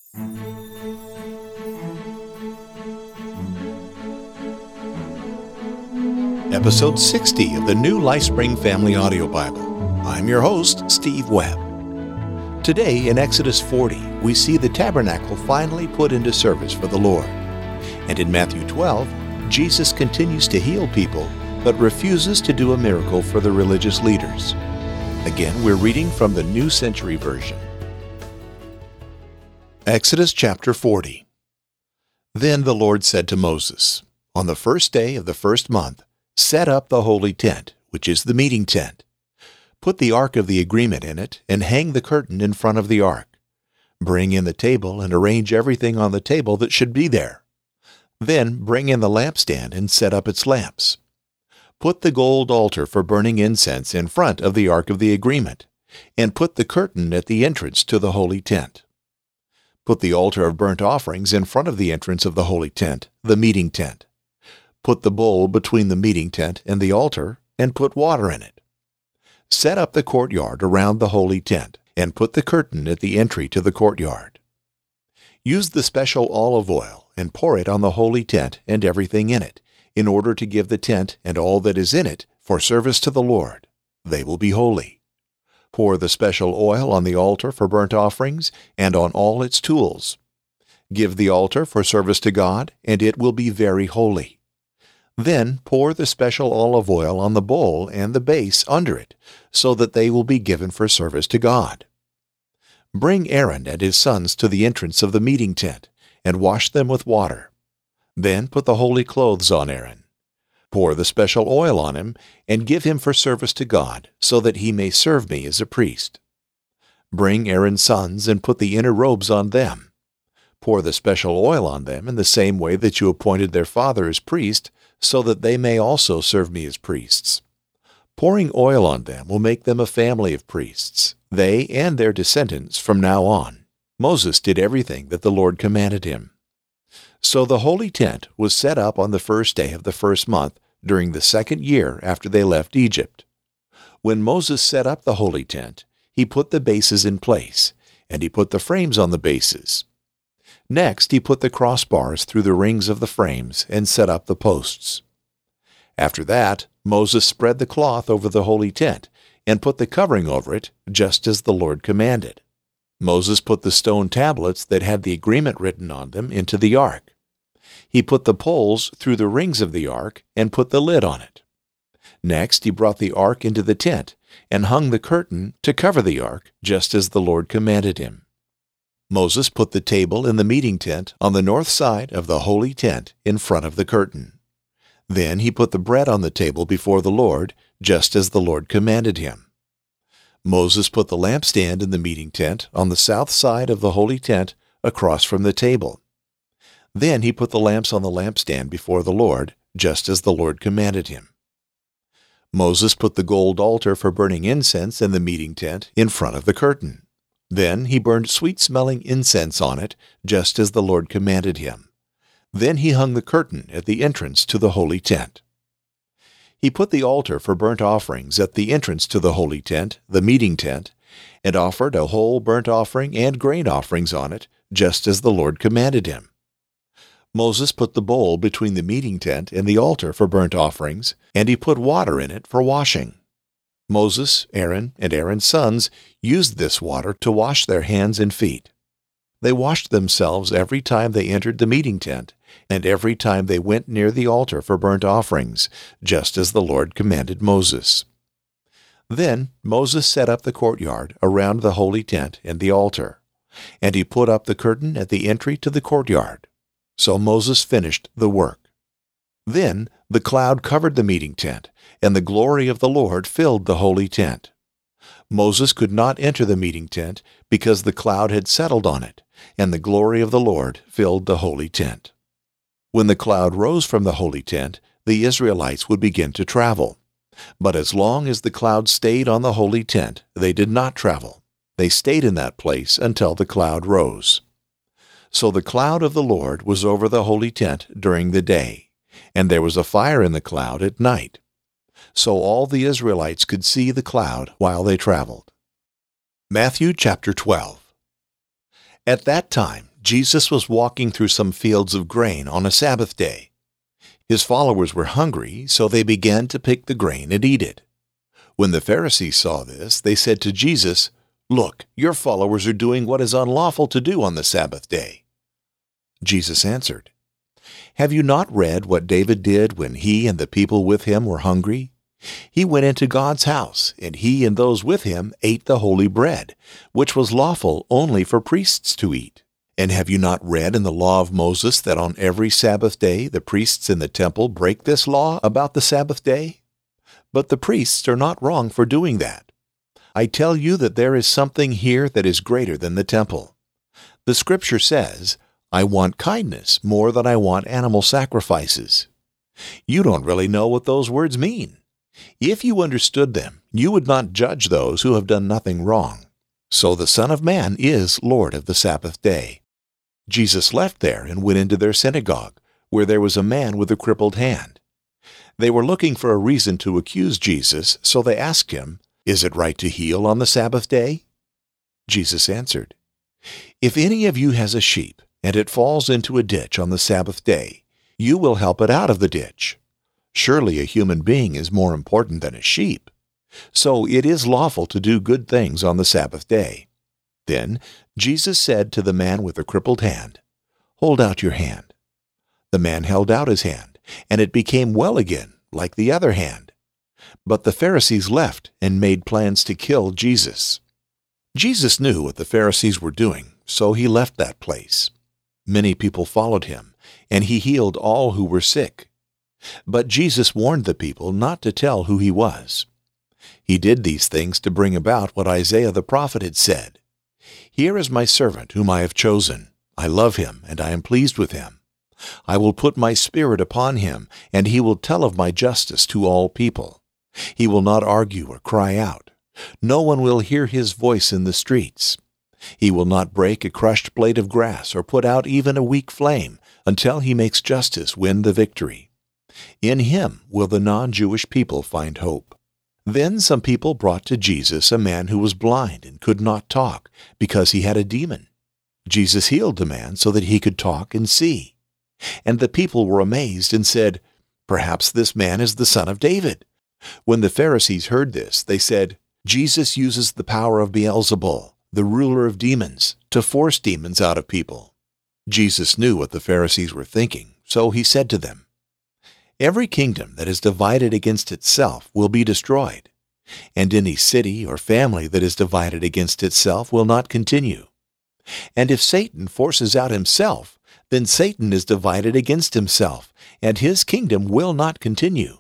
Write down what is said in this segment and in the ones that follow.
Episode 60 of the New LifeSpring Family Audio Bible. I'm your host, Steve Webb. Today, in Exodus 40, we see the tabernacle finally put into service for the Lord. And in Matthew 12, Jesus continues to heal people, but refuses to do a miracle for the religious leaders. Again, we're reading from the New Century Version. Exodus chapter 40. Then the Lord said to Moses, "On the first day of the first month, set up the holy tent, which is the meeting tent. Put the ark of the agreement in it, and hang the curtain in front of the ark. Bring in the table and arrange everything on the table that should be there. Then bring in the lampstand and set up its lamps. Put the gold altar for burning incense in front of the ark of the agreement, and put the curtain at the entrance to the holy tent. Put the altar of burnt offerings in front of the entrance of the holy tent, the meeting tent. Put the bowl between the meeting tent and the altar, and put water in it. Set up the courtyard around the holy tent, and put the curtain at the entry to the courtyard. Use the special olive oil and pour it on the holy tent and everything in it, in order to give the tent and all that is in it for service to the Lord. They will be holy. Pour the special oil on the altar for burnt offerings and on all its tools. Give the altar for service to God, and it will be very holy. Then pour the special olive oil on the bowl and the base under it, so that they will be given for service to God. Bring Aaron and his sons to the entrance of the meeting tent, and wash them with water. Then put the holy clothes on Aaron. Pour the special oil on him, and give him for service to God, so that he may serve me as a priest. Bring Aaron's sons and put the inner robes on them. Pour the special oil on them in the same way that you appointed their father as priest, so that they may also serve me as priests. Pouring oil on them will make them a family of priests, they and their descendants from now on. Moses did everything that the Lord commanded him. So the holy tent was set up on the first day of the first month during the second year after they left Egypt. When Moses set up the holy tent, he put the bases in place, and he put the frames on the bases. Next, he put the crossbars through the rings of the frames and set up the posts. After that, Moses spread the cloth over the holy tent and put the covering over it, just as the Lord commanded. Moses put the stone tablets that had the agreement written on them into the ark. He put the poles through the rings of the ark and put the lid on it. Next, he brought the ark into the tent and hung the curtain to cover the ark, just as the Lord commanded him. Moses put the table in the meeting tent on the north side of the holy tent in front of the curtain. Then he put the bread on the table before the Lord, just as the Lord commanded him. Moses put the lampstand in the meeting tent on the south side of the holy tent across from the table. Then he put the lamps on the lampstand before the Lord, just as the Lord commanded him. Moses put the gold altar for burning incense in the meeting tent in front of the curtain. Then he burned sweet-smelling incense on it, just as the Lord commanded him. Then he hung the curtain at the entrance to the holy tent. He put the altar for burnt offerings at the entrance to the holy tent, the meeting tent, and offered a whole burnt offering and grain offerings on it, just as the Lord commanded him. Moses put the bowl between the meeting tent and the altar for burnt offerings, and he put water in it for washing. Moses, Aaron, and Aaron's sons used this water to wash their hands and feet. They washed themselves every time they entered the meeting tent, and every time they went near the altar for burnt offerings, just as the Lord commanded Moses. Then Moses set up the courtyard around the holy tent and the altar, and he put up the curtain at the entry to the courtyard. So Moses finished the work. Then the cloud covered the meeting tent, and the glory of the Lord filled the holy tent. Moses could not enter the meeting tent because the cloud had settled on it, and the glory of the Lord filled the holy tent. When the cloud rose from the holy tent, the Israelites would begin to travel. But as long as the cloud stayed on the holy tent, they did not travel. They stayed in that place until the cloud rose. So the cloud of the Lord was over the holy tent during the day, and there was a fire in the cloud at night. So all the Israelites could see the cloud while they traveled. Matthew chapter 12. At that time, Jesus was walking through some fields of grain on a Sabbath day. His followers were hungry, so they began to pick the grain and eat it. When the Pharisees saw this, they said to Jesus, "Look, your followers are doing what is unlawful to do on the Sabbath day." Jesus answered, "Have you not read what David did when he and the people with him were hungry? He went into God's house, and he and those with him ate the holy bread, which was lawful only for priests to eat. And have you not read in the law of Moses that on every Sabbath day the priests in the temple break this law about the Sabbath day? But the priests are not wrong for doing that. I tell you that there is something here that is greater than the temple. The Scripture says, 'I want kindness more than I want animal sacrifices.' You don't really know what those words mean. If you understood them, you would not judge those who have done nothing wrong. So the Son of Man is Lord of the Sabbath day." Jesus left there and went into their synagogue, where there was a man with a crippled hand. They were looking for a reason to accuse Jesus, so they asked him, "Is it right to heal on the Sabbath day?" Jesus answered, "If any of you has a sheep, and it falls into a ditch on the Sabbath day, you will help it out of the ditch. Surely a human being is more important than a sheep. So it is lawful to do good things on the Sabbath day." Then Jesus said to the man with the crippled hand, "Hold out your hand." The man held out his hand, and it became well again, like the other hand. But the Pharisees left and made plans to kill Jesus. Jesus knew what the Pharisees were doing, so he left that place. Many people followed him, and he healed all who were sick. But Jesus warned the people not to tell who he was. He did these things to bring about what Isaiah the prophet had said, "Here is my servant whom I have chosen. I love him, and I am pleased with him. I will put my Spirit upon him, and he will tell of my justice to all people. He will not argue or cry out. No one will hear his voice in the streets. He will not break a crushed blade of grass or put out even a weak flame until he makes justice win the victory. In him will the non-Jewish people find hope." Then some people brought to Jesus a man who was blind and could not talk because he had a demon. Jesus healed the man so that he could talk and see. And the people were amazed and said, "Perhaps this man is the son of David." When the Pharisees heard this, they said, "Jesus uses the power of Beelzebul, the ruler of demons, to force demons out of people." Jesus knew what the Pharisees were thinking, so he said to them, "Every kingdom that is divided against itself will be destroyed, and any city or family that is divided against itself will not continue. And if Satan forces out himself, then Satan is divided against himself, and his kingdom will not continue.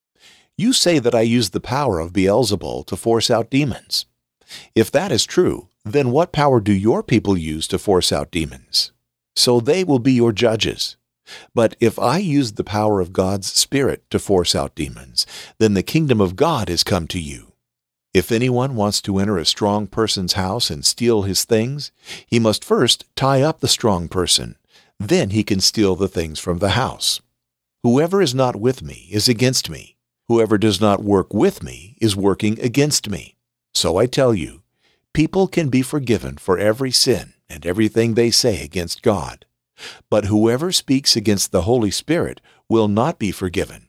You say that I use the power of Beelzebul to force out demons. If that is true, then what power do your people use to force out demons? So they will be your judges. But if I use the power of God's Spirit to force out demons, then the kingdom of God has come to you. If anyone wants to enter a strong person's house and steal his things, he must first tie up the strong person. Then he can steal the things from the house. Whoever is not with me is against me. Whoever does not work with me is working against me. So I tell you, people can be forgiven for every sin and everything they say against God. But whoever speaks against the Holy Spirit will not be forgiven.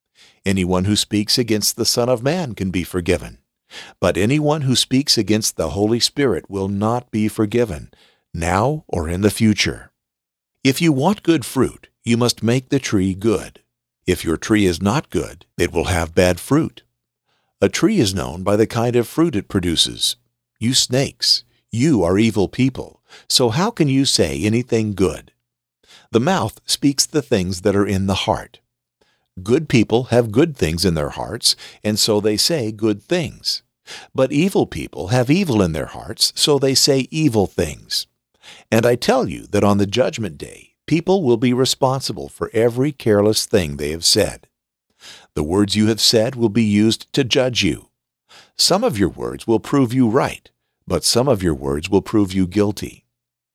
Anyone who speaks against the Son of Man can be forgiven. But anyone who speaks against the Holy Spirit will not be forgiven, now or in the future. If you want good fruit, you must make the tree good. If your tree is not good, it will have bad fruit. A tree is known by the kind of fruit it produces. You snakes, you are evil people, so how can you say anything good? The mouth speaks the things that are in the heart. Good people have good things in their hearts, and so they say good things. But evil people have evil in their hearts, so they say evil things. And I tell you that on the judgment day, people will be responsible for every careless thing they have said. The words you have said will be used to judge you. Some of your words will prove you right, but some of your words will prove you guilty.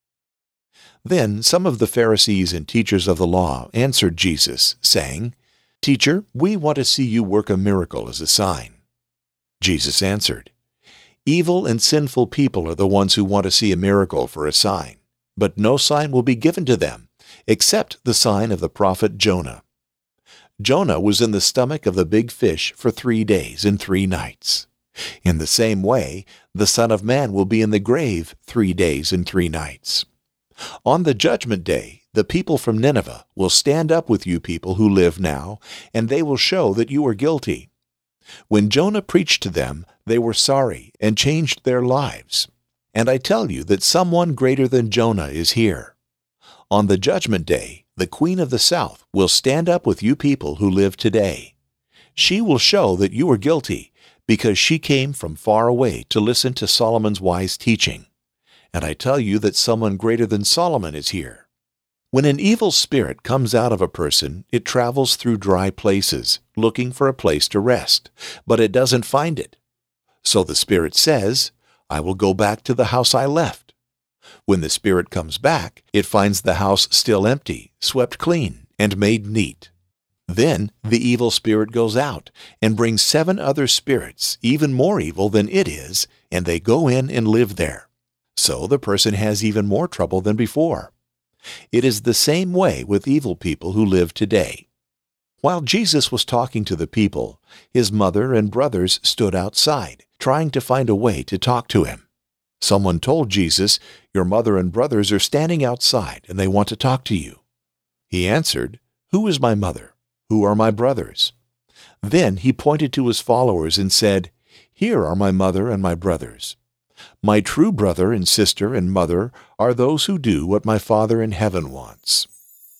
Then some of the Pharisees and teachers of the law answered Jesus, saying, "Teacher, we want to see you work a miracle as a sign." Jesus answered, "Evil and sinful people are the ones who want to see a miracle for a sign. but no sign will be given to them, except the sign of the prophet Jonah. Jonah was in the stomach of the big fish for 3 days and 3 nights. In the same way, the Son of Man will be in the grave 3 days and 3 nights. On the judgment day, the people from Nineveh will stand up with you people who live now, and they will show that you are guilty. When Jonah preached to them, they were sorry and changed their lives. And I tell you that someone greater than Jonah is here. On the judgment day, the Queen of the South will stand up with you people who live today. She will show that you are guilty, because she came from far away to listen to Solomon's wise teaching. And I tell you that someone greater than Solomon is here. When an evil spirit comes out of a person, it travels through dry places, looking for a place to rest, but it doesn't find it. So the spirit says, "I will go back to the house I left." When the spirit comes back, it finds the house still empty, swept clean, and made neat. Then the evil spirit goes out and brings 7 other spirits, even more evil than it is, and they go in and live there. So the person has even more trouble than before. It is the same way with evil people who live today. While Jesus was talking to the people, his mother and brothers stood outside, trying to find a way to talk to him. Someone told Jesus, "Your mother and brothers are standing outside and they want to talk to you." He answered, "Who is my mother? Who are my brothers?" Then he pointed to his followers and said, "Here are my mother and my brothers. My true brother and sister and mother are those who do what my Father in heaven wants."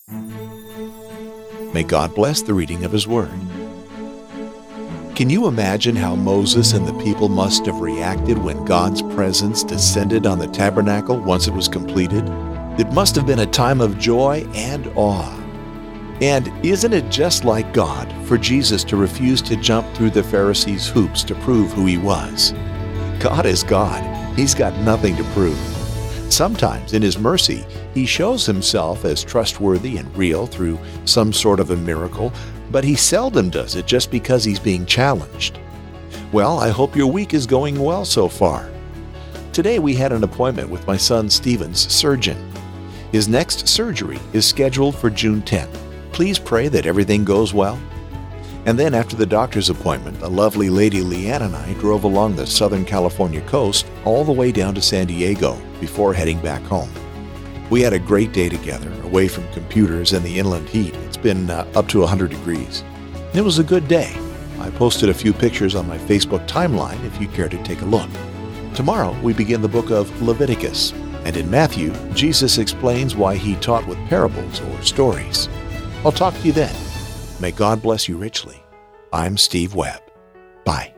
May God bless the reading of his word. Can you imagine how Moses and the people must have reacted when God's presence descended on the tabernacle once it was completed? It must have been a time of joy and awe. And isn't it just like God for Jesus to refuse to jump through the Pharisees' hoops to prove who he was? God is God. He's got nothing to prove. Sometimes, in his mercy, he shows himself as trustworthy and real through some sort of a miracle, but he seldom does it just because he's being challenged. Well, I hope your week is going well so far. Today we had an appointment with my son Stephen's surgeon. His next surgery is scheduled for June 10th. Please pray that everything goes well. And then after the doctor's appointment, a lovely lady, Leanne, and I drove along the Southern California coast all the way down to San Diego before heading back home. We had a great day together, away from computers and the inland heat. It's been up to 100 degrees. It was a good day. I posted a few pictures on my Facebook timeline if you care to take a look. Tomorrow we begin the book of Leviticus, and in Matthew, Jesus explains why he taught with parables or stories. I'll talk to you then. May God bless you richly. I'm Steve Webb. Bye.